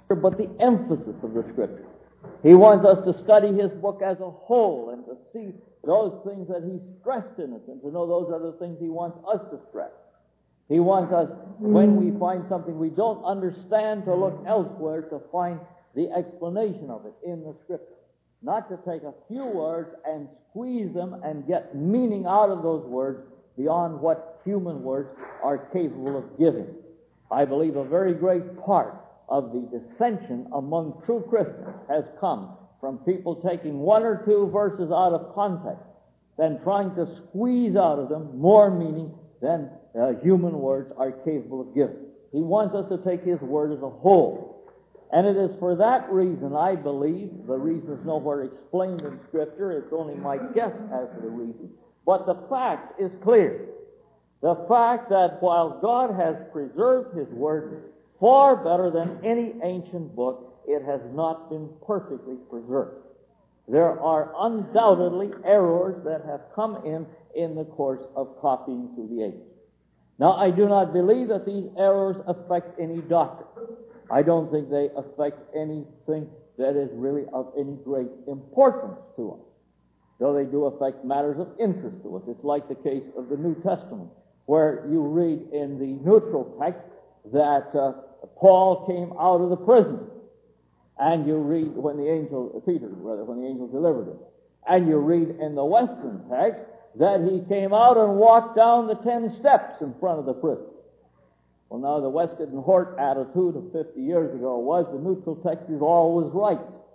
but the emphasis of the Scripture. He wants us to study his book as a whole and to see those things that he stressed in it and to know those other things he wants us to stress. He wants us, when we find something we don't understand, to look elsewhere to find the explanation of it in the Scripture. Not to take a few words and squeeze them and get meaning out of those words beyond what human words are capable of giving. I believe a very great part of the dissension among true Christians has come from people taking one or two verses out of context, then trying to squeeze out of them more meaning than human words are capable of giving. He wants us to take his word as a whole. And it is for that reason, I believe, the reason is nowhere explained in Scripture, it's only my guess as to the reason, but the fact is clear. The fact that while God has preserved his word far better than any ancient book, it has not been perfectly preserved. There are undoubtedly errors that have come in the course of copying through the ages. Now, I do not believe that these errors affect any doctrine. I don't think they affect anything that is really of any great importance to us, though they do affect matters of interest to us. It's like the case of the New Testament, where you read in the neutral text that Paul came out of the prison, and you read when the angel delivered him, and you read in the Western text that he came out and walked down the 10 steps in front of the prison. Well, now, the Westcott and Hort attitude of 50 years ago was the neutral text is always right.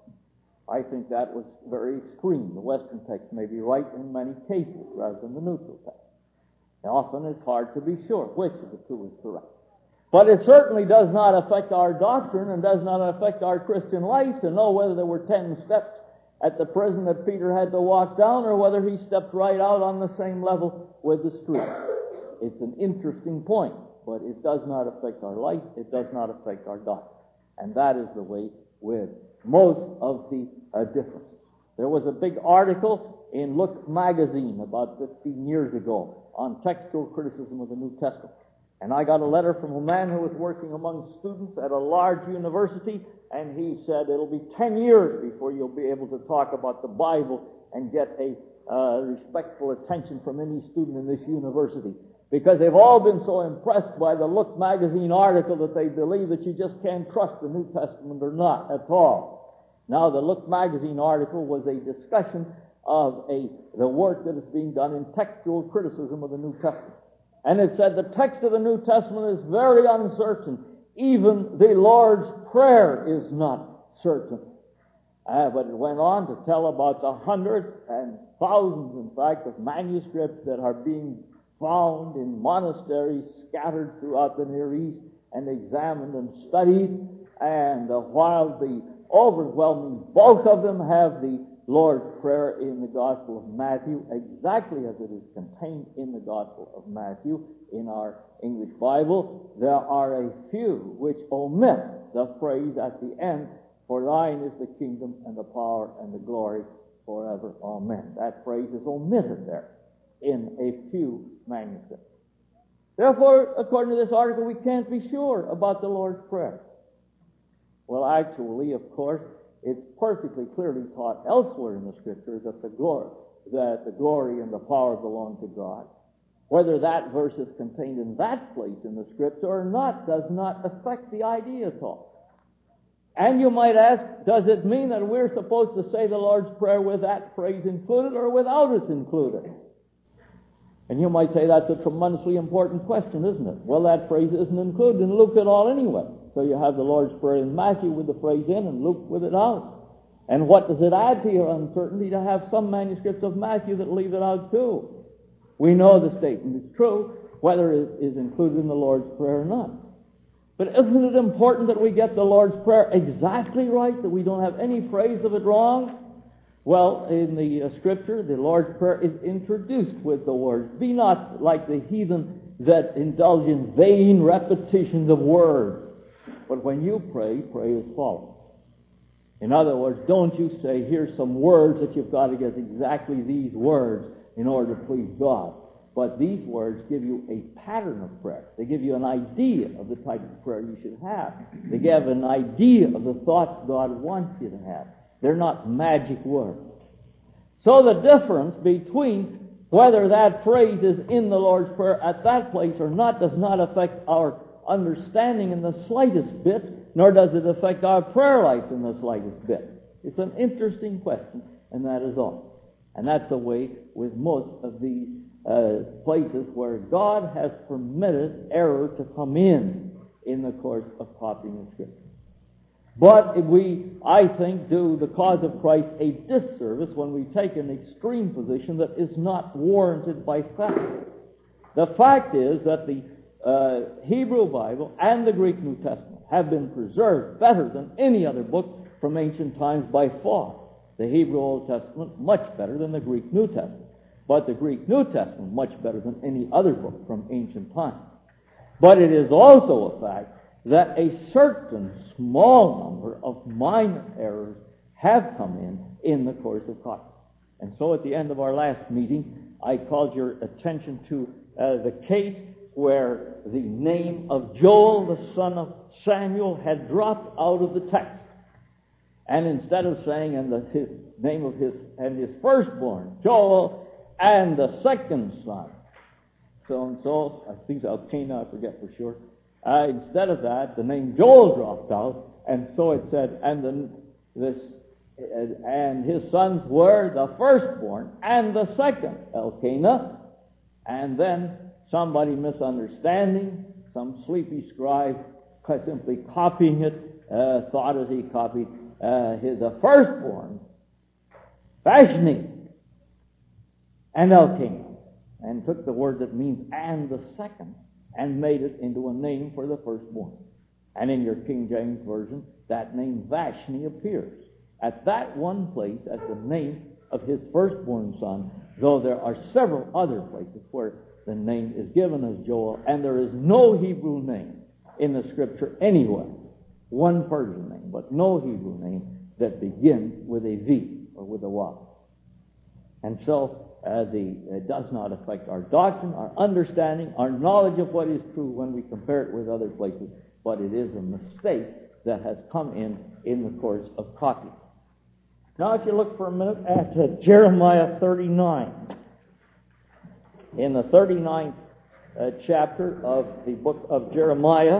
I think that was very extreme. The Western text may be right in many cases rather than the neutral text. And often it's hard to be sure which of the two is correct. But it certainly does not affect our doctrine and does not affect our Christian life to know whether there were 10 steps at the prison that Peter had to walk down or whether he stepped right out on the same level with the street. It's an interesting point, but it does not affect our life. It does not affect our doctrine. And that is the way with most of the differences. There was a big article in Look magazine about 15 years ago on textual criticism of the New Testament. And I got a letter from a man who was working among students at a large university, and he said, it'll be 10 years before you'll be able to talk about the Bible and get a respectful attention from any student in this university, because they've all been so impressed by the Look magazine article that they believe that you just can't trust the New Testament or not at all. Now, the Look magazine article was a discussion of the work that is being done in textual criticism of the New Testament. And it said the text of the New Testament is very uncertain. Even the Lord's Prayer is not certain. But it went on to tell about the hundreds and thousands, in fact, of manuscripts that are being found in monasteries scattered throughout the Near East and examined and studied. And while the overwhelming bulk of them have the Lord's Prayer in the Gospel of Matthew, exactly as it is contained in the Gospel of Matthew in our English Bible, there are a few which omit the phrase at the end, for thine is the kingdom and the power and the glory forever. Amen. That phrase is omitted there in a few manuscripts. Therefore, according to this article, we can't be sure about the Lord's Prayer. Well, actually, of course, it's perfectly clearly taught elsewhere in the Scriptures that the glory and the power belong to God. Whether that verse is contained in that place in the Scripture or not does not affect the idea at all. And you might ask, does it mean that we're supposed to say the Lord's Prayer with that phrase included or without it included? And you might say that's a tremendously important question, isn't it? Well, that phrase isn't included in Luke at all anyway. So you have the Lord's Prayer in Matthew with the phrase in and Luke with it out. And what does it add to your uncertainty to have some manuscripts of Matthew that leave it out too? We know the statement is true, whether it is included in the Lord's Prayer or not. But isn't it important that we get the Lord's Prayer exactly right, that we don't have any phrase of it wrong? Well, in the Scripture, the Lord's Prayer is introduced with the words, be not like the heathen that indulge in vain repetitions of words. But when you pray, pray as follows. In other words, don't you say, here's some words that you've got to get exactly these words in order to please God. But these words give you a pattern of prayer. They give you an idea of the type of prayer you should have. They give an idea of the thoughts God wants you to have. They're not magic words. So the difference between whether that phrase is in the Lord's Prayer at that place or not does not affect our understanding in the slightest bit, nor does it affect our prayer life in the slightest bit. It's an interesting question, and that is all. And that's the way with most of these places where God has permitted error to come in the course of copying the Scripture. But we, I think, do the cause of Christ a disservice when we take an extreme position that is not warranted by fact. The fact is that the Hebrew Bible and the Greek New Testament have been preserved better than any other book from ancient times by far. The Hebrew Old Testament much better than the Greek New Testament. But the Greek New Testament much better than any other book from ancient times. But it is also a fact that a certain small number of minor errors have come in the course of copying. And so at the end of our last meeting, I called your attention to the case where the name of Joel, the son of Samuel, had dropped out of the text. And instead of saying his name of his firstborn, Joel, and the second son, so-and-so, I think Elkanah, I forget for sure. Instead of that, the name Joel dropped out, and so it said, and his sons were the firstborn and the second, Elkanah, and then somebody misunderstanding, some sleepy scribe simply copying it, thought as he copied the firstborn, Vashni, and Elkanah, and took the word that means and the second, and made it into a name for the firstborn. And in your King James Version, that name Vashni appears at that one place as the name of his firstborn son, though there are several other places where the name is given as Joel, and there is no Hebrew name in the Scripture anywhere. One Persian name, but no Hebrew name that begins with a V or with a Y. And so it does not affect our doctrine, our understanding, our knowledge of what is true when we compare it with other places, but it is a mistake that has come in the course of copying. Now if you look for a minute at Jeremiah 39. In the 39th chapter of the book of Jeremiah,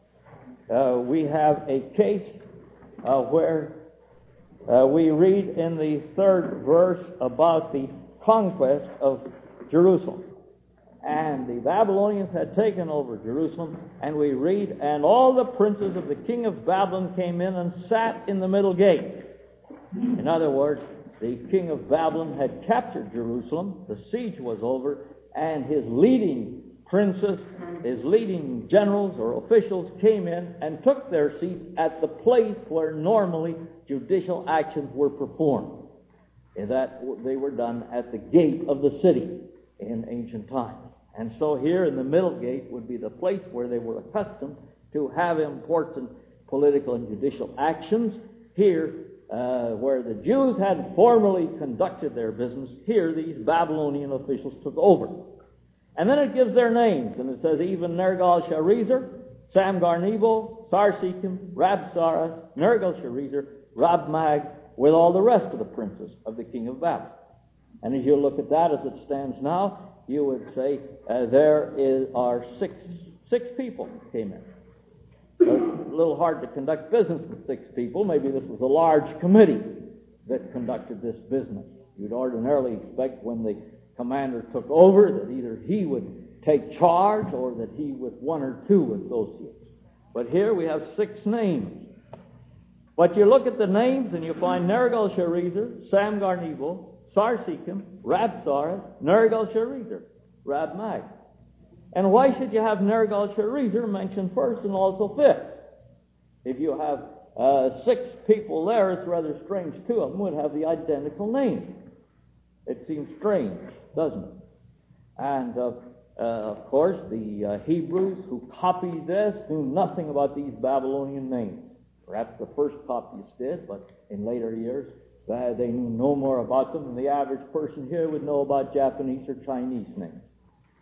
we have a case where we read in the 3rd verse about the conquest of Jerusalem. And the Babylonians had taken over Jerusalem, and we read, and all the princes of the king of Babylon came in and sat in the middle gate. In other words, the king of Babylon had captured Jerusalem, the siege was over, and his leading princes, his leading generals or officials came in and took their seats at the place where normally judicial actions were performed. And that they were done at the gate of the city in ancient times. And so here in the middle gate would be the place where they were accustomed to have important political and judicial actions. Here, where the Jews had formerly conducted their business, here these Babylonian officials took over. And then it gives their names, and it says even Nergal-Sharezer, Samgar-Nebo, Sarsekim, Rabsaris, Nergal-Sharezer, Rabmag, with all the rest of the princes of the king of Babylon. And as you look at that as it stands now, you would say are six people came in. It's a little hard to conduct business with 6 people. Maybe this was a large committee that conducted this business. You'd ordinarily expect when the commander took over that either he would take charge or that he with 1 or 2 associates. But here we have 6 names. But you look at the names and you find Nergal-Sharezer, Samgar-Nebo, Sarsekim, Rabsaris, Nergal-Sharezer, Rabmag. And why should you have Nergal-Sharezer mentioned first and also fifth? If you have 6 people there, it's rather strange 2 of them would have the identical name. It seems strange, doesn't it? And of course, the Hebrews who copied this knew nothing about these Babylonian names. Perhaps the first copyists did, but in later years, they knew no more about them than the average person here would know about Japanese or Chinese names.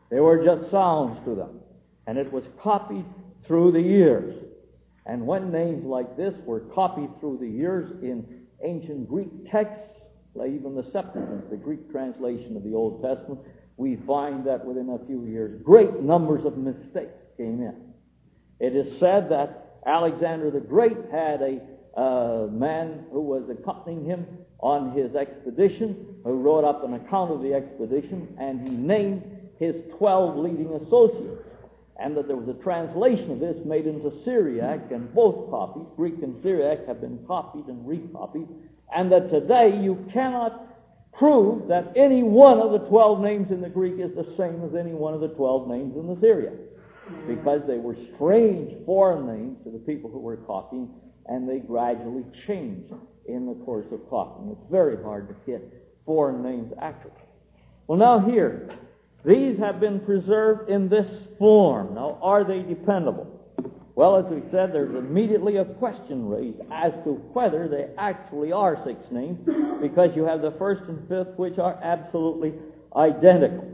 They were just sounds to them. And it was copied through the years. And when names like this were copied through the years in ancient Greek texts, like even the Septuagint, the Greek translation of the Old Testament, we find that within a few years, great numbers of mistakes came in. It is said that Alexander the Great had a man who was accompanying him on his expedition, who wrote up an account of the expedition, and he named his 12 leading associates. And that there was a translation of this made into Syriac, and both copies, Greek and Syriac, have been copied and recopied, and that today you cannot prove that any one of the 12 names in the Greek is the same as any one of the 12 names in the Syriac, because they were strange foreign names to the people who were copying, and they gradually changed in the course of copying. It's very hard to get foreign names accurately. Well, now here, these have been preserved in this form. Now, are they dependable? Well, as we said, there's immediately a question raised as to whether they actually are 6 names, because you have the first and fifth, which are absolutely identical.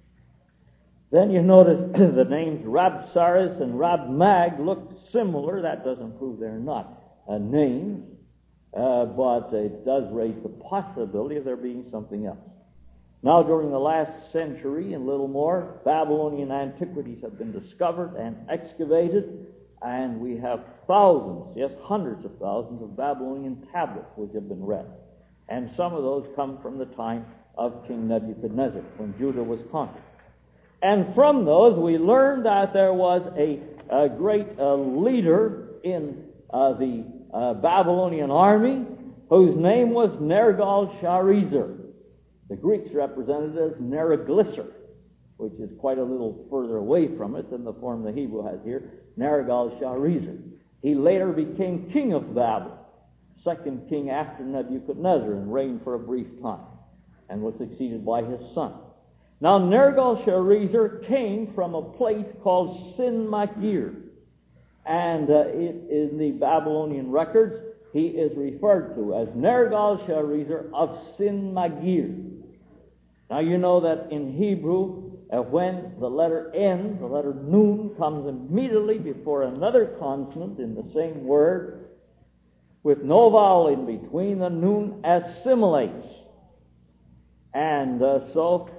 Then you notice the names Rabsaris and Rabmag look similar. That doesn't prove they're not names, but it does raise the possibility of there being something else. Now, during the last century and little more, Babylonian antiquities have been discovered and excavated, and we have thousands, yes, hundreds of thousands of Babylonian tablets which have been read. And some of those come from the time of King Nebuchadnezzar, when Judah was conquered. And from those, we learn that there was a great leader in the Babylonian army whose name was Nergal-Sharezer. The Greeks represented it as Neriglisser, which is quite a little further away from it than the form the Hebrew has here, Nergal-Sharezer. He later became king of Babylon, second king after Nebuchadnezzar, and reigned for a brief time, and was succeeded by his son. Now, Nergal-Sharezer came from a place called Sin-Magir, and in the Babylonian records, he is referred to as Nergal-Sharezer of Sin-Magir. Now, you know that in Hebrew, when the letter N, the letter Nun, comes immediately before another consonant in the same word, with no vowel in between, the Nun assimilates. And so,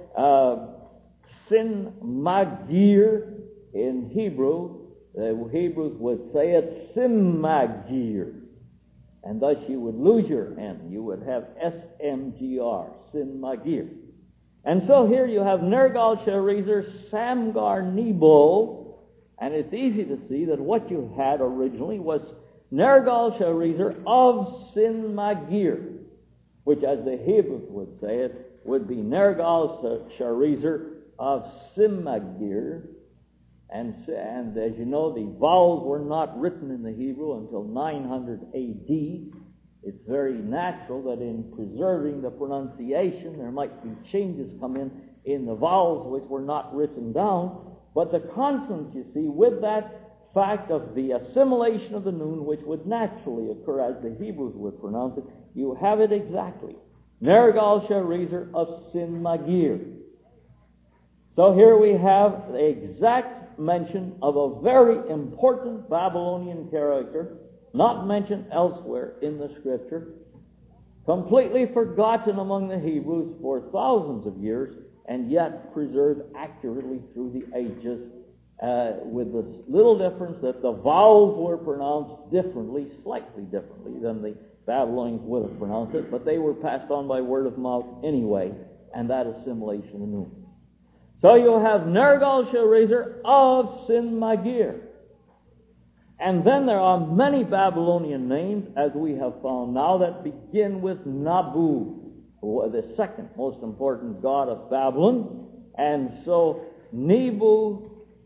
Sin-Magir in Hebrew, the Hebrews would say it Sim-Magir. And thus you would lose your N. You would have S-M-G-R, Sin-Magir. And so here you have Nergal-Sharezer, Samgar-Nebo, and it's easy to see that what you had originally was Nergal-Sharezer of Sin-Magir, which, as the Hebrews would say it, would be Nergal-Sharezer of Sim-Magir. And as you know, the vowels were not written in the Hebrew until 900 A.D., it's very natural that in preserving the pronunciation, there might be changes come in the vowels which were not written down. But the consonants, you see, with that fact of the assimilation of the Nun, which would naturally occur as the Hebrews would pronounce it, you have it exactly. Nergal-Sharezer of Sin-Magir. So here we have the exact mention of a very important Babylonian character, not mentioned elsewhere in the Scripture, completely forgotten among the Hebrews for thousands of years, and yet preserved accurately through the ages, with the little difference that the vowels were pronounced differently, slightly differently than the Babylonians would have pronounced it, but they were passed on by word of mouth anyway, and that assimilation of Nun. So you have Nergal-Sharezer of Sin-Magir. And then there are many Babylonian names, as we have found now, that begin with Nabu, the second most important god of Babylon. And so Nebo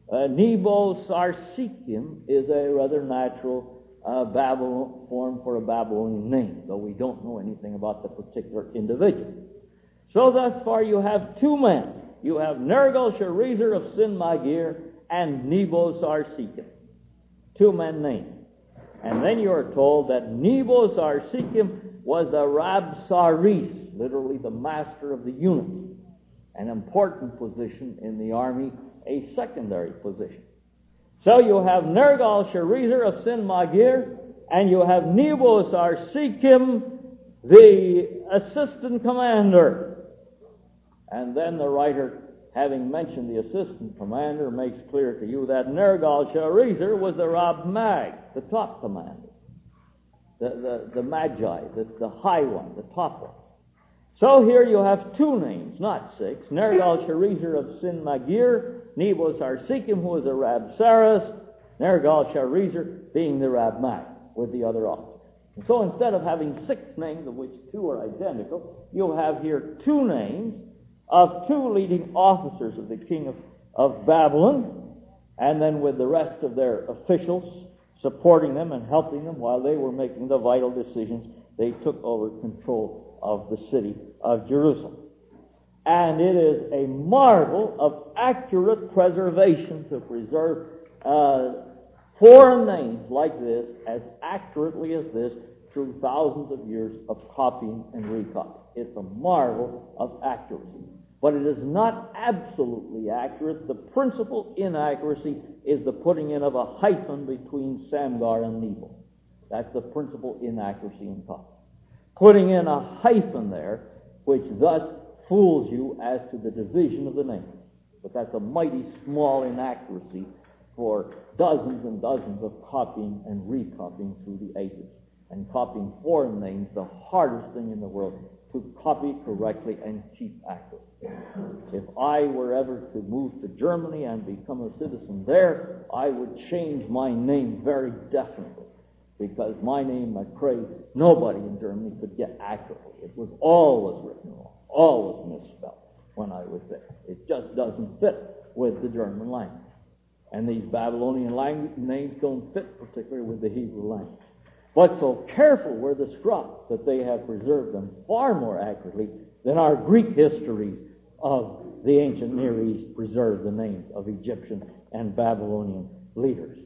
Sarsikim is a rather natural Babylon form for a Babylonian name, though we don't know anything about the particular individual. So thus far you have two men. You have Nergal-Sharezer of Sin-Magir and Nebo Sarsikim. Two men named. And then you are told that Nebo Sarsikim was a Rabsaris, literally the master of the eunuchs. an important position in the army, a secondary position. So you have Nergal-Sharezer of Sin-Magir, and you have Nebo-Sarsekim, the assistant commander. And then the writer, having mentioned the assistant commander, makes clear to you that Nergal-Sharezer was the Rab Mag, the top commander, the Magi, the high one, the top one. So here you have two names, not six. Nergal-Sharezer of Sin-Magir, Nebo-Sarsekim, who was a Rab Saras, Nergal-Sharezer being the Rab Mag with the other officers. And so instead of having six names, of which two are identical, you have here two names of two leading officers of the king of Babylon, and then with the rest of their officials supporting them and helping them while they were making the vital decisions, they took over control of the city of Jerusalem. And it is a marvel of accurate preservation to preserve foreign names like this as accurately as this through thousands of years of copying and recopying. It's a marvel of accuracy. But it is not absolutely accurate. The principal inaccuracy is the putting in of a hyphen between Samgar and Nebo. That's the principal inaccuracy in copy. Putting in a hyphen there, which thus fools you as to the division of the name. But that's a mighty small inaccuracy for dozens and dozens of copying and recopying through the ages. And copying foreign names, the hardest thing in the world, to copy correctly and keep accurate. If I were ever to move to Germany and become a citizen there, I would change my name very definitely, because my name, McCrae, nobody in Germany could get accurately. It was always written wrong, always misspelled when I was there. It just doesn't fit with the German language. And these Babylonian language names don't fit particularly with the Hebrew language. But so careful were the scribes that they have preserved them far more accurately than our Greek histories of the ancient Near East preserve the names of Egyptian and Babylonian leaders.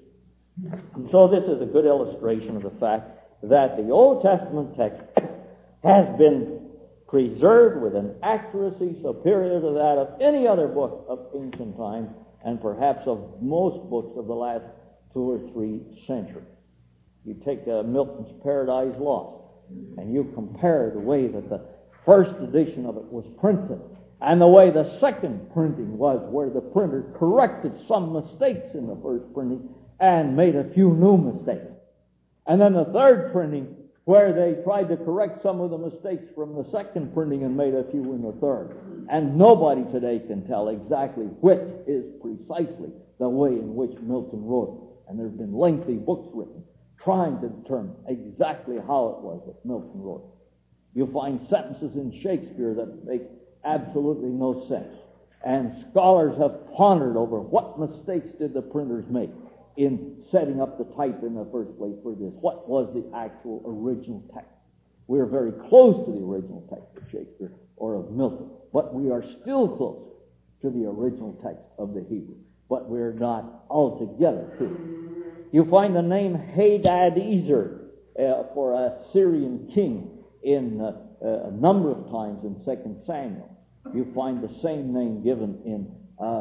And so this is a good illustration of the fact that the Old Testament text has been preserved with an accuracy superior to that of any other book of ancient times, and perhaps of most books of the last 2 or 3 centuries. You take Milton's Paradise Lost, and you compare the way that the first edition of it was printed, and the way the second printing was, where the printer corrected some mistakes in the first printing and made a few new mistakes. And then the third printing, where they tried to correct some of the mistakes from the second printing and made a few in the third. And nobody today can tell exactly which is precisely the way in which Milton wrote. And there have been lengthy books written trying to determine exactly how it was that Milton wrote. You'll find sentences in Shakespeare that make absolutely no sense. And scholars have pondered over what mistakes did the printers make in setting up the type in the first place for this. What was the actual original text? We are very close to the original text of Shakespeare or of Milton, but we are still close to the original text of the Hebrew, but we're not altogether to it. You find the name Hadadezer for a Syrian king in a number of times in 2 Samuel. You find the same name given in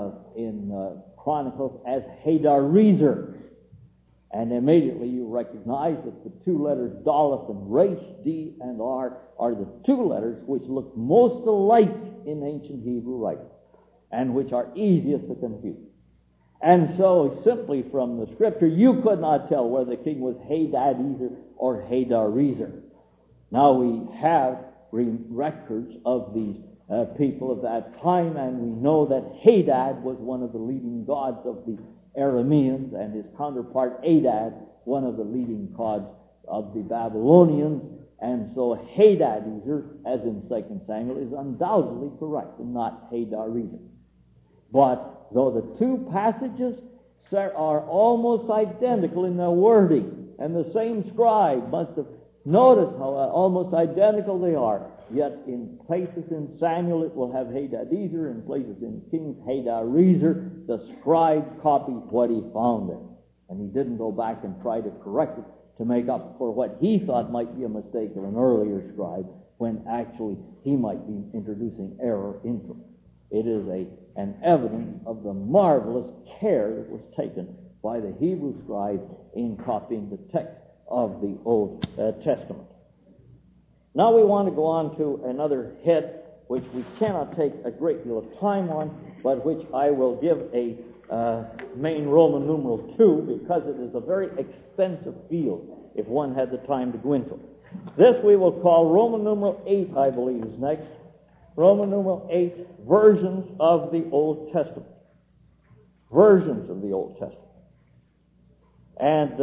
Chronicles as Hadarezer. And immediately you recognize that the two letters Daleth and Resh, D and R, are the two letters which look most alike in ancient Hebrew writing, and which are easiest to confuse. And so, simply from the scripture, you could not tell whether the king was Hadadezer or Hadarezer. Now we have records of these people of that time, and we know that Hadad was one of the leading gods of the Arameans, and his counterpart Adad, one of the leading gods of the Babylonians. And so Hadadezer, as in 2 Samuel, is undoubtedly correct, and not Hadarezer. But though the two passages are almost identical in their wording, and the same scribe must have noticed how almost identical they are, yet in places in Samuel it will have Hadadezer, in places in Kings Hadarezer. The scribe copied what he found there, and he didn't go back and try to correct it to make up for what he thought might be a mistake of an earlier scribe, when actually he might be introducing error into it. It is an evidence of the marvelous care that was taken by the Hebrew scribe in copying the text of the Old Testament. Now we want to go on to another head which we cannot take a great deal of time on, but which I will give a main Roman numeral 2, because it is a very expensive field if one had the time to go into it. This we will call Roman numeral 8, I believe, is next. Roman numeral 8, versions of the Old Testament. Versions of the Old Testament. And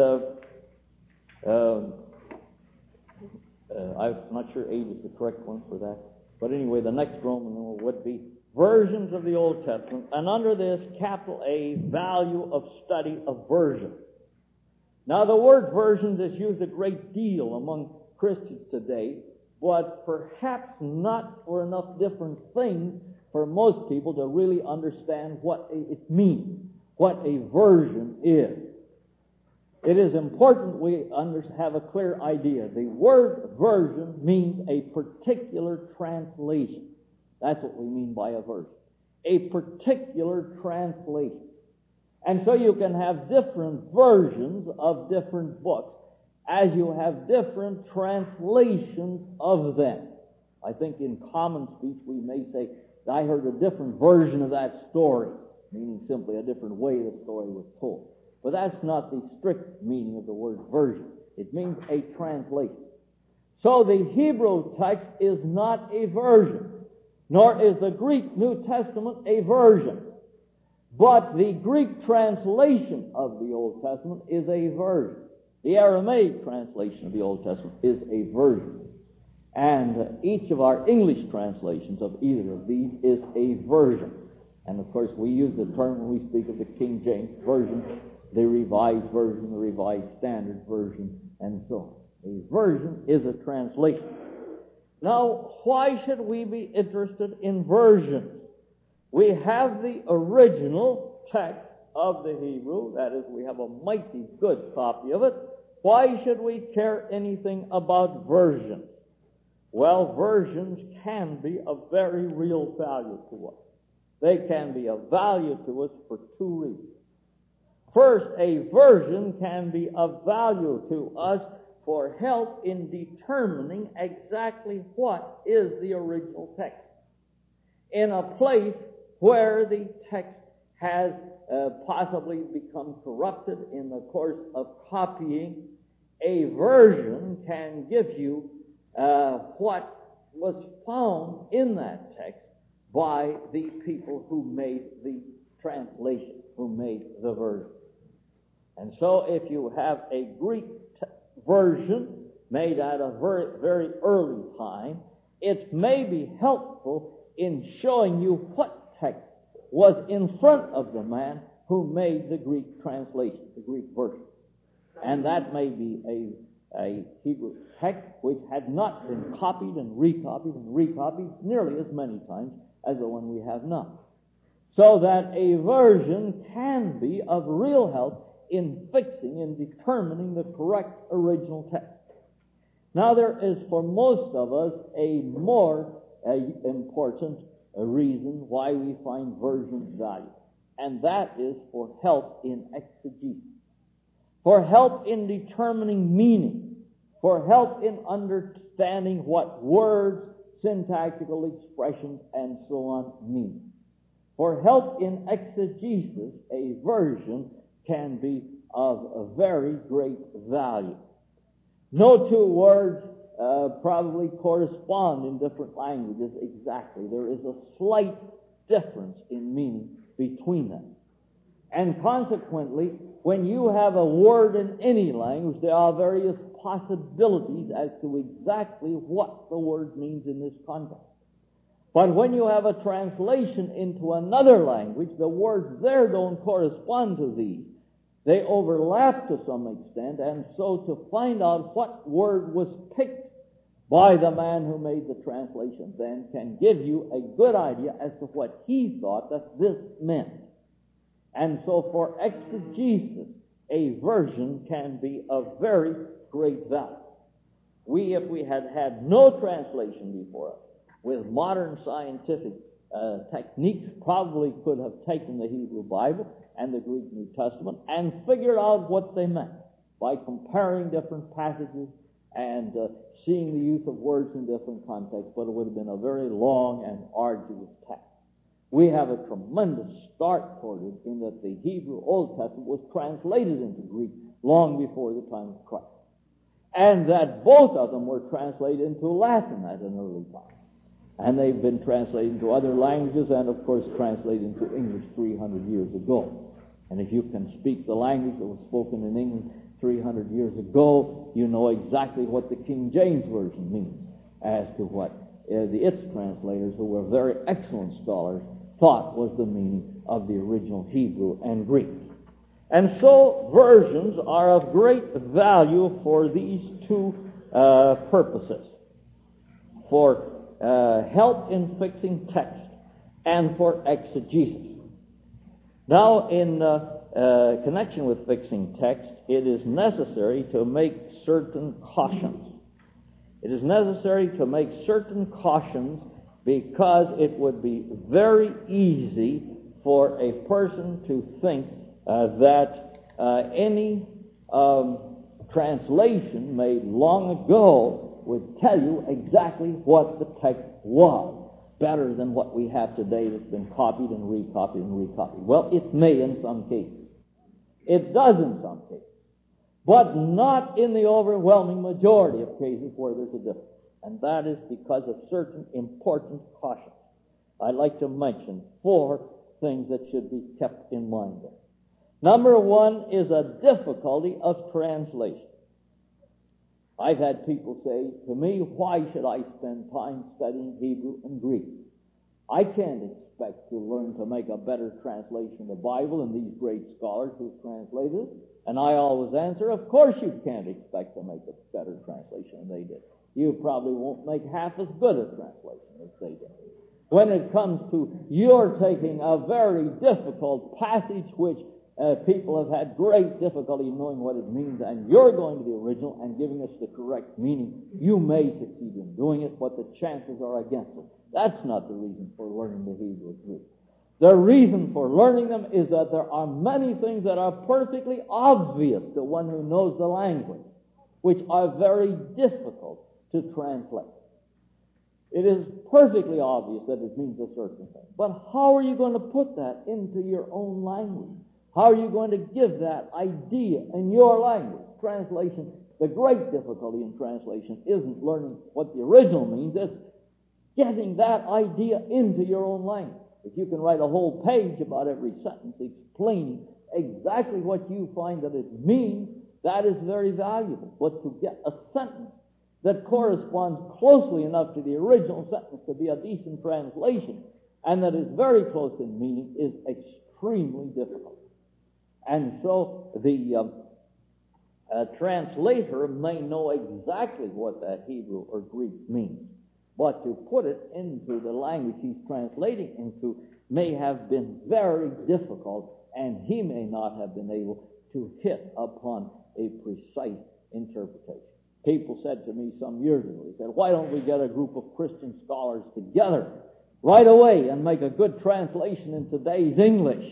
I'm not sure 8 is the correct one for that. But anyway, the next Roman numeral would be versions of the Old Testament. And under this, capital A, value of study of version. Now, the word versions is used a great deal among Christians today, but perhaps not for enough different things for most people to really understand what it means, what a version is. It is important we have a clear idea. The word version means a particular translation. That's what we mean by a version. A particular translation. And so you can have different versions of different books as you have different translations of them. I think in common speech we may say, I heard a different version of that story, meaning simply a different way the story was told. But that's not the strict meaning of the word version. It means a translation. So the Hebrew text is not a version, nor is the Greek New Testament a version. But the Greek translation of the Old Testament is a version. The Aramaic translation of the Old Testament is a version. And each of our English translations of either of these is a version. And of course we use the term when we speak of the King James Version, the Revised Version, the Revised Standard Version, and so on. A version is a translation. Now, why should we be interested in versions? We have the original text of the Hebrew, that is, we have a mighty good copy of it. Why should we care anything about versions? Well, versions can be of very real value to us. They can be of value to us for two reasons. First, a version can be of value to us for help in determining exactly what is the original text. In a place where the text has possibly become corrupted in the course of copying, a version can give you what was found in that text by the people who made the translation, who made the version. And so if you have a Greek version made at a very, very early time, it may be helpful in showing you what text was in front of the man who made the Greek translation, the Greek version. And that may be a Hebrew text which had not been copied and recopied nearly as many times as the one we have now. So that a version can be of real help in fixing and determining the correct original text. Now there is for most of us a more important reason why we find versions valuable, and that is for help in exegesis, for help in determining meaning, for help in understanding what words, syntactical expressions, and so on mean. For help in exegesis, a version can be of a very great value. No two words probably correspond in different languages exactly. There is a slight difference in meaning between them. And consequently, when you have a word in any language, there are various possibilities as to exactly what the word means in this context. But when you have a translation into another language, the words there don't correspond to these. They overlap to some extent, and so to find out what word was picked by the man who made the translation then can give you a good idea as to what he thought that this meant. And so for exegesis, a version can be of very great value. If we had had no translation before us, with modern scientific techniques probably could have taken the Hebrew Bible and the Greek New Testament and figured out what they meant by comparing different passages and seeing the use of words in different contexts, but it would have been a very long and arduous task. We have a tremendous start toward it in that the Hebrew Old Testament was translated into Greek long before the time of Christ, and that both of them were translated into Latin at an early time. And they've been translated into other languages and, of course, translated into English 300 years ago. And if you can speak the language that was spoken in England 300 years ago, you know exactly what the King James Version means as to what its translators, who were very excellent scholars, thought was the meaning of the original Hebrew and Greek. And so versions are of great value for these two purposes: for help in fixing text and for exegesis. Now, in connection with fixing text, it is necessary to make certain cautions. It is necessary to make certain cautions because it would be very easy for a person to think that any translation made long ago would tell you exactly what the text was, better than what we have today that's been copied and recopied and recopied. Well, it may in some cases. It does in some cases. But not in the overwhelming majority of cases where there's a difference. And that is because of certain important cautions. I'd like to mention 4 things that should be kept in mind there. Number 1 is a difficulty of translation. I've had people say to me, why should I spend time studying Hebrew and Greek? I can't expect to learn to make a better translation of the Bible than these great scholars who've translated it. And I always answer, of course you can't expect to make a better translation than they did. You probably won't make half as good a translation as they did. When it comes to you're taking a very difficult passage which people have had great difficulty knowing what it means, and you're going to the original and giving us the correct meaning, you may succeed in doing it, but the chances are against it. That's not the reason for learning the Hebrew and Greek. The reason for learning them is that there are many things that are perfectly obvious to one who knows the language, which are very difficult to translate. It is perfectly obvious that it means a certain thing. But how are you going to put that into your own language? How are you going to give that idea in your language? Translation, the great difficulty in translation isn't learning what the original means, it's getting that idea into your own language. If you can write a whole page about every sentence explaining exactly what you find that it means, that is very valuable. But to get a sentence that corresponds closely enough to the original sentence to be a decent translation and that is very close in meaning is extremely difficult. And so the translator may know exactly what that Hebrew or Greek means, but to put it into the language he's translating into may have been very difficult, and he may not have been able to hit upon a precise interpretation. People said to me some years ago, they said, why don't we get a group of Christian scholars together right away and make a good translation in today's English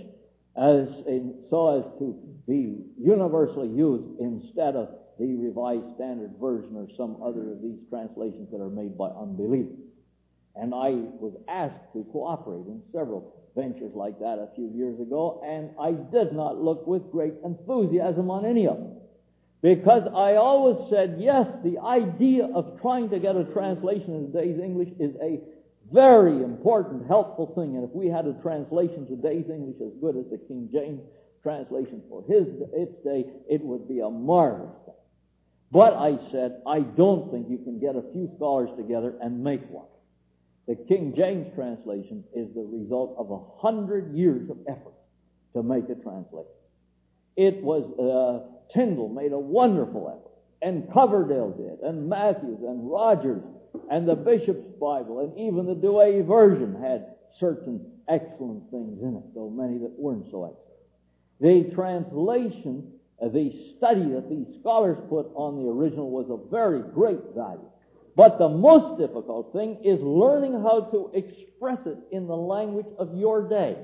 so as to be universally used instead of the Revised Standard Version or some other of these translations that are made by unbelievers. And I was asked to cooperate in several ventures like that a few years ago, and I did not look with great enthusiasm on any of them. Because I always said, yes, the idea of trying to get a translation in today's English is a very important, helpful thing. And if we had a translation today's English as good as the King James translation for its day, it would be a marvelous thing. But I said, I don't think you can get a few scholars together and make one. The King James translation is the result of 100 years of effort to make a translation. It was, Tyndall made a wonderful effort, and Coverdale did, and Matthews, and Rogers, and the Bishop's Bible, and even the Douay version had certain excellent things in it, though many that weren't so excellent. The translation, the study that these scholars put on the original was of very great value. But the most difficult thing is learning how to express it in the language of your day.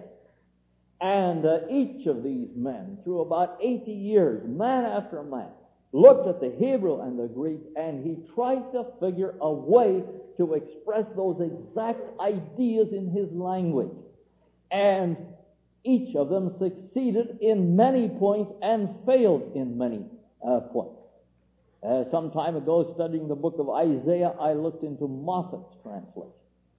And each of these men, through about 80 years, man after man, looked at the Hebrew and the Greek, and he tried to figure a way to express those exact ideas in his language. And each of them succeeded in many points and failed in many points. Some time ago, studying the book of Isaiah, I looked into Moffat's translation.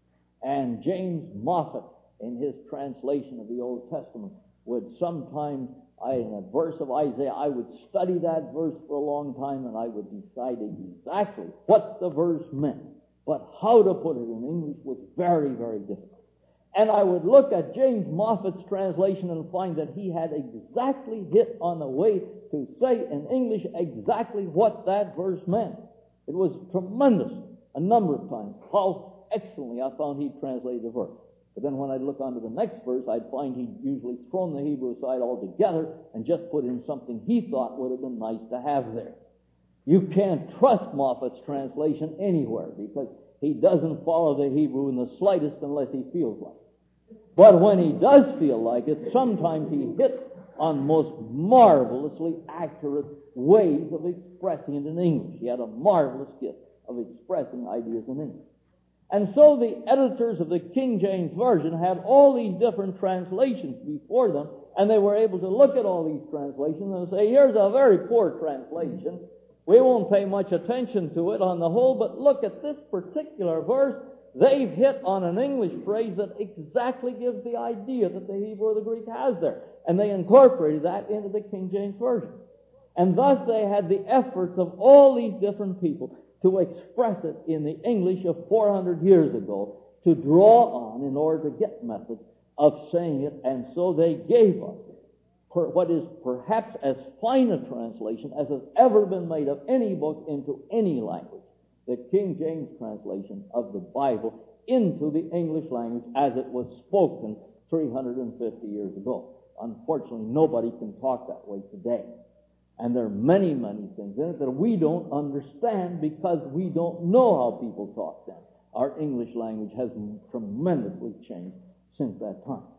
And James Moffat, in his translation of the Old Testament, would sometime, in a verse of Isaiah, I would study that verse for a long time, and I would decide exactly what the verse meant. But how to put it in English was very, very difficult. And I would look at James Moffat's translation and find that he had exactly hit on the way to say in English exactly what that verse meant. It was tremendous a number of times how excellently I found he translated the verse. But then when I'd look on to the next verse, I'd find he'd usually thrown the Hebrew aside altogether and just put in something he thought would have been nice to have there. You can't trust Moffat's translation anywhere because he doesn't follow the Hebrew in the slightest unless he feels like it. But when he does feel like it, sometimes he hits on most marvelously accurate ways of expressing it in English. He had a marvelous gift of expressing ideas in English. And so the editors of the King James Version had all these different translations before them, and they were able to look at all these translations and say, here's a very poor translation. We won't pay much attention to it on the whole, but look at this particular verse. They've hit on an English phrase that exactly gives the idea that the Hebrew or the Greek has there. And they incorporated that into the King James Version. And thus they had the efforts of all these different people to express it in the English of 400 years ago, to draw on in order to get methods of saying it. And so they gave us what is perhaps as fine a translation as has ever been made of any book into any language. The King James translation of the Bible into the English language as it was spoken 350 years ago. Unfortunately, nobody can talk that way today. And there are many, many things in it that we don't understand because we don't know how people talk then. Our English language has tremendously changed since that time.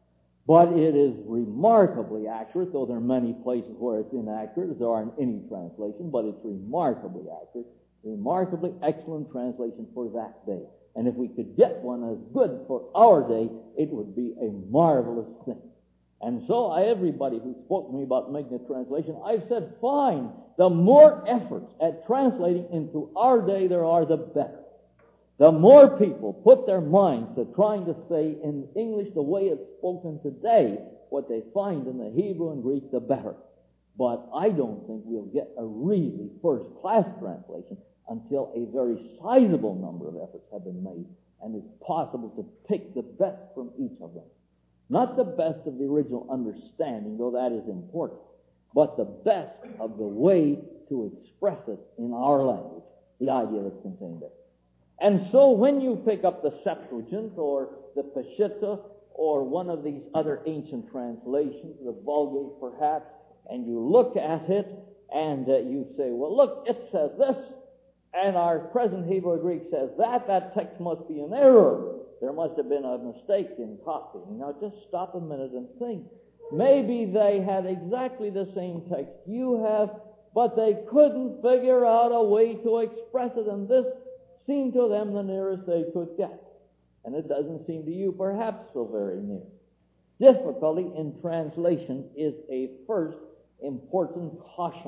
But it is remarkably accurate, though there are many places where it's inaccurate, as there are in any translation, but it's remarkably accurate. Remarkably excellent translation for that day. And if we could get one as good for our day, it would be a marvelous thing. And so everybody who spoke to me about making a translation, I've said, fine, the more efforts at translating into our day there are, the better. The more people put their minds to trying to say in English the way it's spoken today, what they find in the Hebrew and Greek, the better. But I don't think we'll get a really first-class translation until a very sizable number of efforts have been made, and it's possible to pick the best from each of them. Not the best of the original understanding, though that is important, but the best of the way to express it in our language, the idea that's contained there. And so when you pick up the Septuagint or the Peshitta or one of these other ancient translations, the Vulgate perhaps, and you look at it and you say, well, look, it says this, and our present Hebrew or Greek says that text must be an error. There must have been a mistake in copying. Now just stop a minute and think. Maybe they had exactly the same text you have, but they couldn't figure out a way to express it, and this seemed to them the nearest they could get. And it doesn't seem to you perhaps so very near. Difficulty in translation is a first important caution,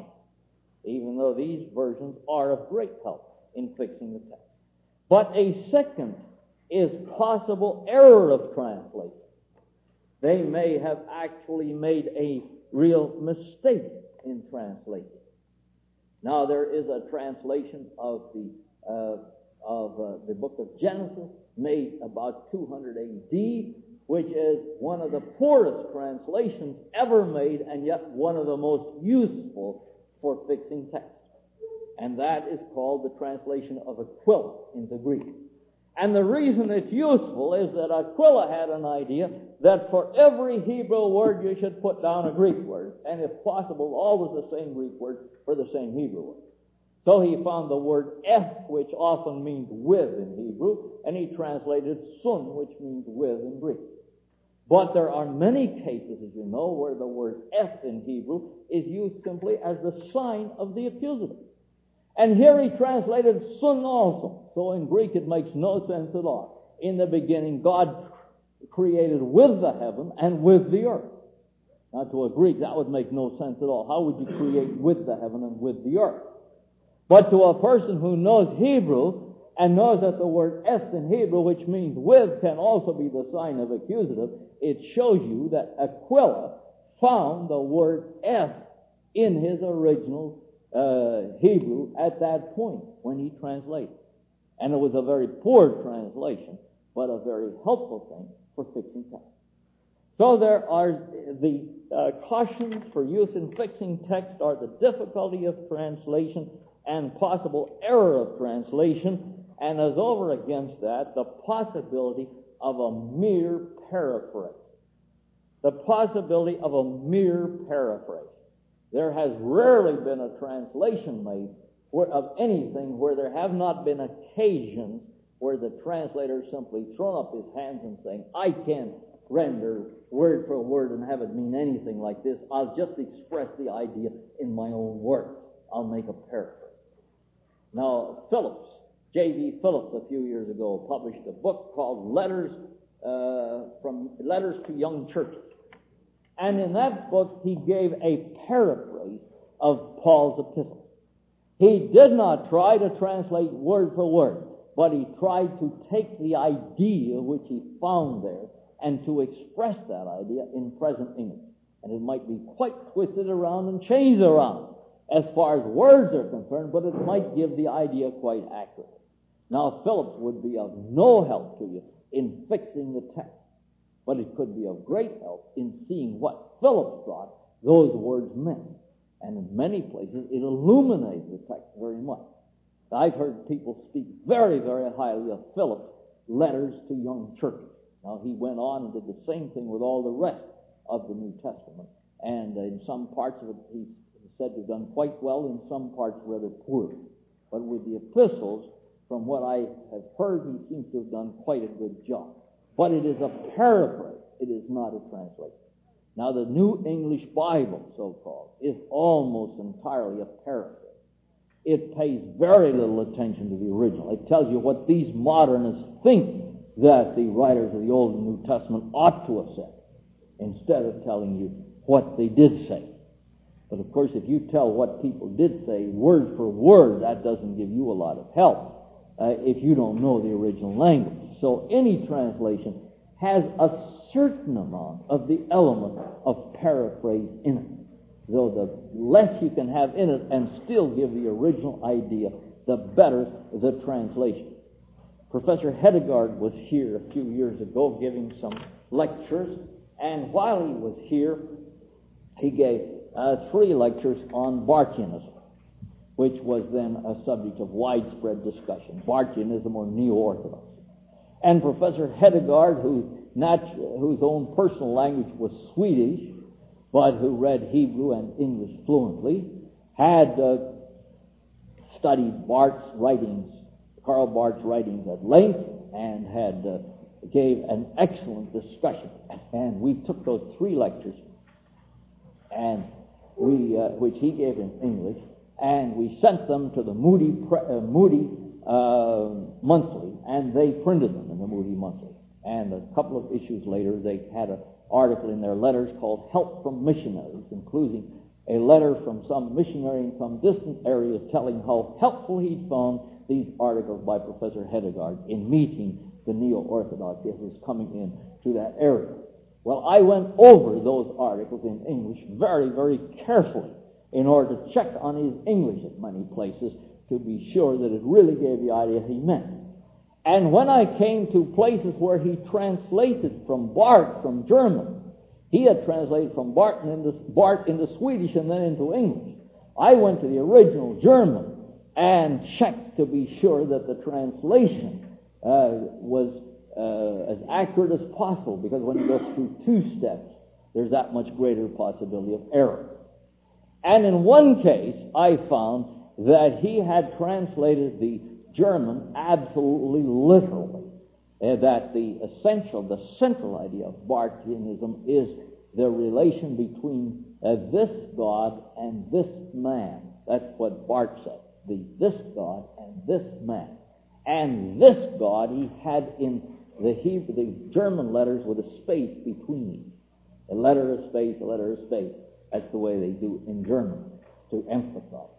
even though these versions are of great help in fixing the text. But a second is possible error of translation. They may have actually made a real mistake in translating. Now there is a translation of the book of Genesis made about 200 A.D., which is one of the poorest translations ever made, and yet one of the most useful for fixing text. And that is called the translation of Aquila into Greek. And the reason it's useful is that Aquila had an idea that for every Hebrew word you should put down a Greek word, and if possible, always the same Greek word for the same Hebrew word. So he found the word "eth," which often means with in Hebrew, and he translated "sun," which means with in Greek. But there are many cases, as you know, where the word "eth" in Hebrew is used simply as the sign of the accusative. And here he translated "sun" also. So in Greek it makes no sense at all. In the beginning, God created with the heaven and with the earth. Now to a Greek, that would make no sense at all. How would you create with the heaven and with the earth? But to a person who knows Hebrew and knows that the word "eth" in Hebrew, which means with, can also be the sign of accusative, it shows you that Aquila found the word "eth" in his original Hebrew at that point when he translated. And it was a very poor translation, but a very helpful thing for fixing text. So there are the cautions for use in fixing text are the difficulty of translation and possible error of translation, and as over against that, the possibility of a mere paraphrase. The possibility of a mere paraphrase. There has rarely been a translation made of anything where there have not been occasions where the translator simply thrown up his hands and saying, I can't render word for word and have it mean anything like this. I'll just express the idea in my own words. I'll make a paraphrase. Now, Phillips, J.B. Phillips, a few years ago, published a book called Letters to Young Churches. And in that book, he gave a paraphrase of Paul's epistle. He did not try to translate word for word, but he tried to take the idea which he found there and to express that idea in present English. And it might be quite twisted around and changed around as far as words are concerned, but it might give the idea quite accurately. Now, Phillips would be of no help to you in fixing the text, but it could be of great help in seeing what Phillips thought those words meant. And in many places, it illuminates the text very much. I've heard people speak very, very highly of Phillips' letters to young churches. Now, he went on and did the same thing with all the rest of the New Testament. And in some parts of it, he's said to have done quite well, in some parts rather poorly. But with the epistles, from what I have heard, he seems to have done quite a good job. But it is a paraphrase. It is not a translation. Now, the New English Bible, so-called, is almost entirely a paraphrase. It pays very little attention to the original. It tells you what these modernists think that the writers of the Old and New Testament ought to have said, instead of telling you what they did say. But of course, if you tell what people did say word for word, that doesn't give you a lot of help if you don't know the original language. So any translation has a certain amount of the element of paraphrase in it. Though the less you can have in it and still give the original idea, the better the translation. Professor Hedegaard was here a few years ago giving some lectures, and while he was here, he gave 3 lectures on Barthianism, which was then a subject of widespread discussion, Barthianism or Neo-Orthodoxy. And Professor Hedegaard, whose own personal language was Swedish, but who read Hebrew and English fluently, had studied Barth's writings, Karl Barth's writings at length, and gave an excellent discussion. And we took those 3 lectures, and which he gave in English, and we sent them to the Moody Monthly, and they printed them in the Moody Monthly. And a couple of issues later, they had an article in their letters called Help from Missionaries, including a letter from some missionary in some distant area telling how helpful he'd found these articles by Professor Hedegaard in meeting the Neo-Orthodox as was coming in to that area. Well, I went over those articles in English very, very carefully in order to check on his English at many places to be sure that it really gave the idea he meant. And when I came to places where he translated from Barth from German, he had translated from Barth into Swedish and then into English. I went to the original German and checked to be sure that the translation was as accurate as possible, because when you go through 2 steps, there's that much greater possibility of error. And in one case, I found that he had translated the German absolutely literally, that the central idea of Barthianism is the relation between this God and this man. That's what Barth said. This God and this man. And this God he had in the German letters with a space between each. A letter, a space, a letter, a space. That's the way they do in German to emphasize.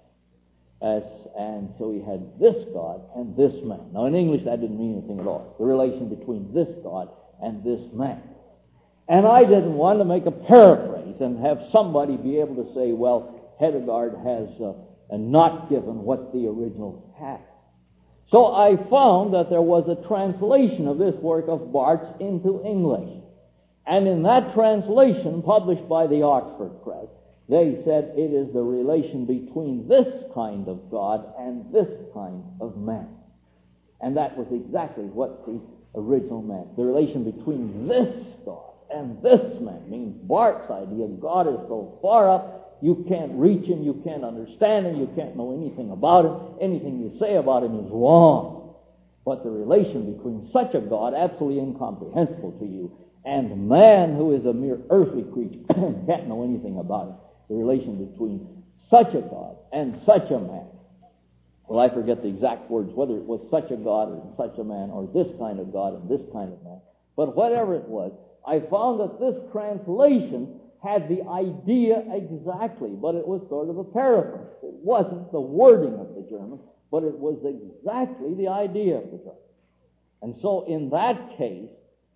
And so he had this God and this man. Now in English that didn't mean anything at all. The relation between this God and this man. And I didn't want to make a paraphrase and have somebody be able to say, well, Hedegaard has not given what the original had. So I found that there was a translation of this work of Barth's into English. And in that translation, published by the Oxford Press, they said it is the relation between this kind of God and this kind of man. And that was exactly what the original meant. The relation between this God and this man means Barth's idea God is so far up, you can't reach him, you can't understand him, you can't know anything about him. Anything you say about him is wrong. But the relation between such a God, absolutely incomprehensible to you, and man who is a mere earthly creature, can't know anything about it. The relation between such a God and such a man. Well, I forget the exact words, whether it was such a God or such a man, or this kind of God and this kind of man. But whatever it was, I found that this translation had the idea exactly, but it was sort of a paraphrase. It wasn't the wording of the German, but it was exactly the idea of the German. And so in that case,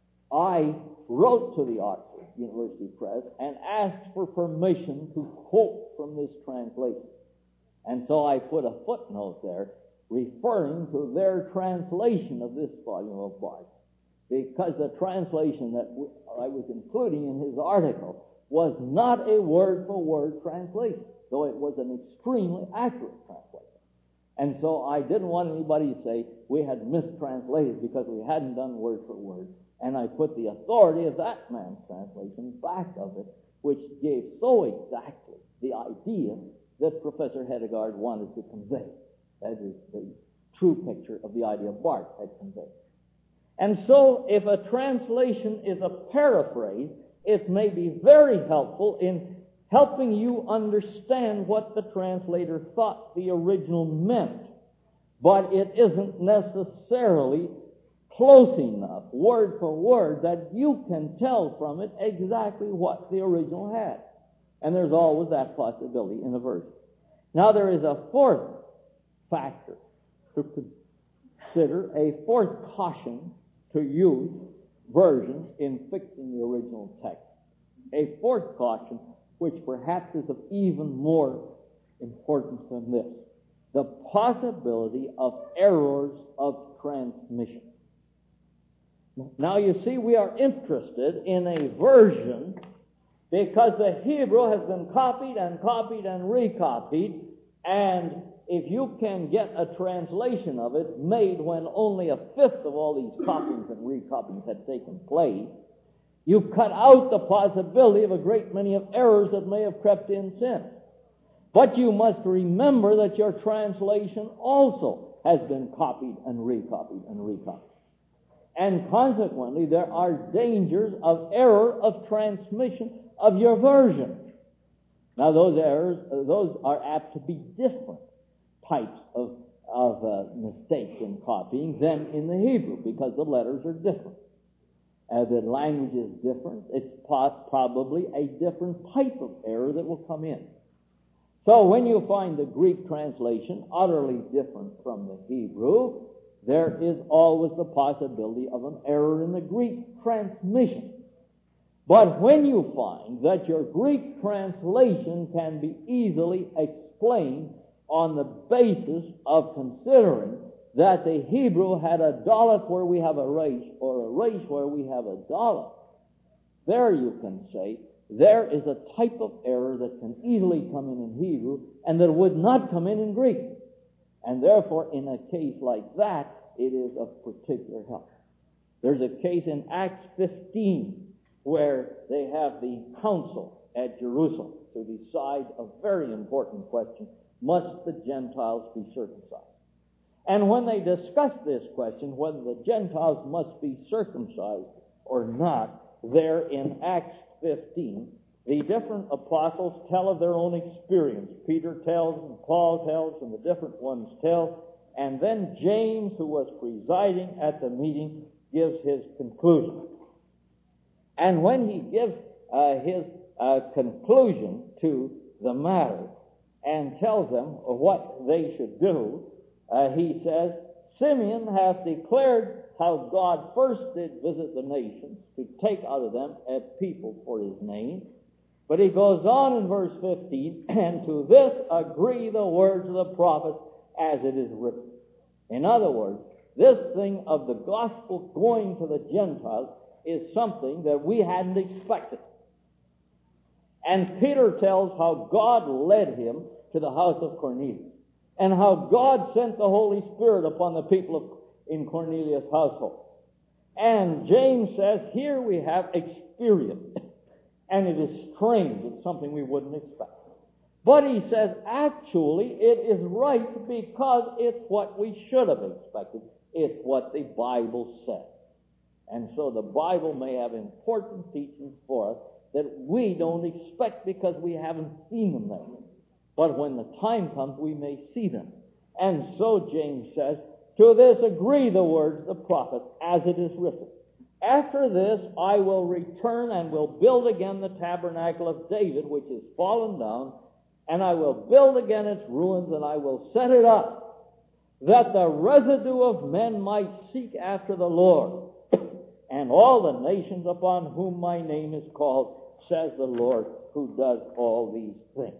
I wrote to the Oxford University Press and asked for permission to quote from this translation. And so I put a footnote there referring to their translation of this volume of Barth, because the translation that I was including in his article was not a word-for-word translation, though it was an extremely accurate translation. And so I didn't want anybody to say we had mistranslated because we hadn't done word for word. And I put the authority of that man's translation back of it, which gave so exactly the idea that Professor Hedegaard wanted to convey. That is the true picture of the idea Barth had conveyed. And so if a translation is a paraphrase, it may be very helpful in helping you understand what the translator thought the original meant. But it isn't necessarily close enough, word for word, that you can tell from it exactly what the original had. And there's always that possibility in a version. Now there is a fourth factor to consider, a fourth caution to use versions in fixing the original text. A fourth caution, which perhaps is of even more importance than this: the possibility of errors of transmission. Now you see, we are interested in a version because the Hebrew has been copied and copied and recopied, and if you can get a translation of it made when only a fifth of all these copies and recopies had taken place, you cut out the possibility of a great many of errors that may have crept in since. But you must remember that your translation also has been copied and recopied and recopied. And consequently, there are dangers of error of transmission of your version. Now, those errors, those are apt to be different types of mistakes in copying than in the Hebrew, because the letters are different. The language is different. It's probably a different type of error that will come in. So when you find the Greek translation utterly different from the Hebrew, there is always the possibility of an error in the Greek transmission. But when you find that your Greek translation can be easily explained on the basis of considering that the Hebrew had a dollop where we have a resh, or a resh where we have a dollop, there you can say there is a type of error that can easily come in Hebrew and that would not come in Greek. And therefore, in a case like that, it is of particular help. There's a case in Acts 15 where they have the council at Jerusalem to decide a very important question must the Gentiles be circumcised? And when they discuss this question, whether the Gentiles must be circumcised or not, there in Acts 15, the different apostles tell of their own experience. Peter tells, and Paul tells, and the different ones tell. And then James, who was presiding at the meeting, gives his conclusion. And when he gives his conclusion to the matter and tells them what they should do, he says, Simeon hath declared how God first did visit the nations to take out of them a people for his name. But he goes on in verse 15, and to this agree the words of the prophets as it is written. In other words, this thing of the gospel going to the Gentiles is something that we hadn't expected. And Peter tells how God led him to the house of Cornelius, and how God sent the Holy Spirit upon the people in Cornelius' household. And James says, here we have experience. And it is strange. It's something we wouldn't expect. But he says, actually, it is right because it's what we should have expected. It's what the Bible says. And so the Bible may have important teachings for us that we don't expect because we haven't seen them there. But when the time comes, we may see them. And so James says, to this agree the words of the prophet, as it is written. After this I will return and will build again the tabernacle of David, which is fallen down, and I will build again its ruins, and I will set it up, that the residue of men might seek after the Lord, and all the nations upon whom my name is called, says the Lord, who does all these things.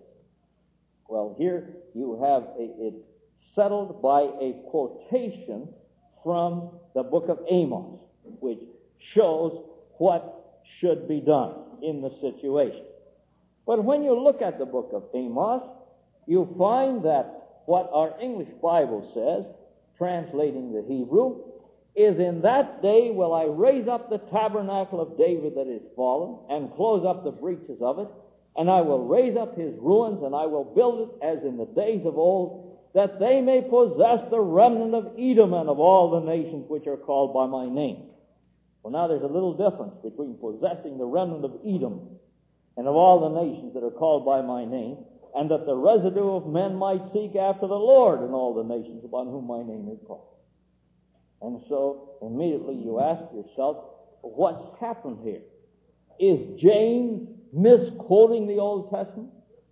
Well, here you have it settled by a quotation from the book of Amos, which shows what should be done in the situation. But when you look at the book of Amos, you find that what our English Bible says, translating the Hebrew, is in that day will I raise up the tabernacle of David that is fallen, and close up the breaches of it, and I will raise up his ruins, and I will build it as in the days of old, that they may possess the remnant of Edom and of all the nations which are called by my name. Well, now there's a little difference between possessing the remnant of Edom and of all the nations that are called by my name, and that the residue of men might seek after the Lord and all the nations upon whom my name is called. And so immediately you ask yourself, what's happened here? Is James misquoting the Old Testament?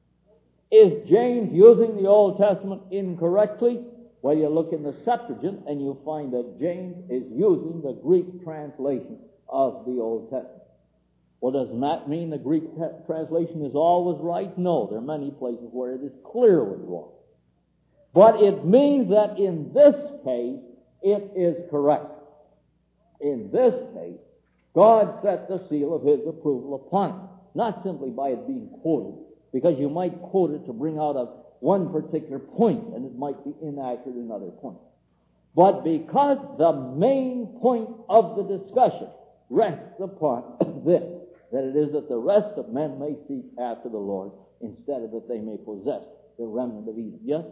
Is James using the Old Testament incorrectly? Well, you look in the Septuagint and you find that James is using the Greek translation of the Old Testament. Well, doesn't that mean the Greek translation is always right? No, there are many places where it is clearly wrong. But it means that in this case, it is correct. In this case, God set the seal of his approval upon it, not simply by it being quoted, because you might quote it to bring out one particular point, and it might be inaccurate in other points. But because the main point of the discussion rests upon this, that it is that the rest of men may seek after the Lord, instead of that they may possess the remnant of Edom. Yes?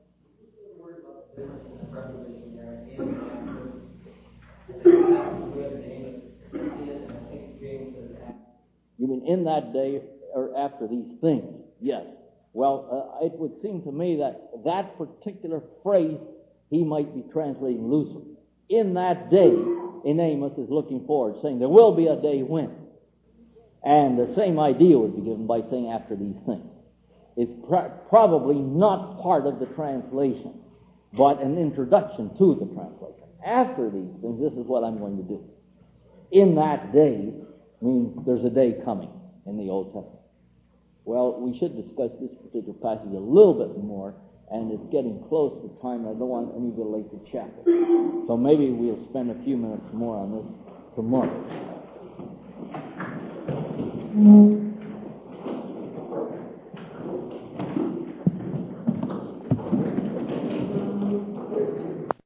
You mean in that day or after these things? Yes. Well, it would seem to me that that particular phrase he might be translating loosely. In that day, in Amos is looking forward, saying there will be a day when. And the same idea would be given by saying after these things. It's probably not part of the translation, but an introduction to the translation. After these things, this is what I'm going to do. In that day means there's a day coming in the Old Testament. Well, we should discuss this particular passage a little bit more, and it's getting close to time. I don't want any delay to chapter. So maybe we'll spend a few minutes more on this tomorrow.